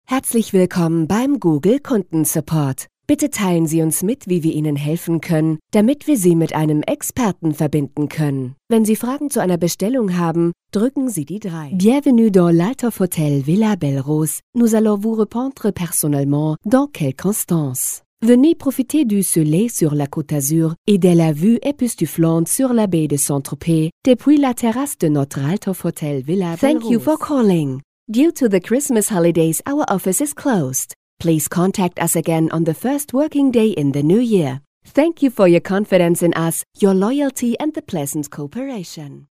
Herzlich willkommen beim Google Kundensupport. Bitte teilen Sie uns mit, wie wir Ihnen helfen können, damit wir Sie mit einem Experten verbinden können. Wenn Sie Fragen zu einer Bestellung haben, drücken Sie die 3. Bienvenue dans l'Althoff Hotel Villa Belle-Rose. Nous allons vous répondre personnellement dans quelques instants. Venez profiter du soleil sur la Côte d'Azur et de la vue époustouflante sur la baie de Saint-Tropez depuis la terrasse de notre Althoff Hotel Villa Belle-Rose. Thank you for calling. Due to the Christmas holidays, our office is closed. Please contact us again on the first working day in the new year. Thank you for your confidence in us, your loyalty and the pleasant cooperation.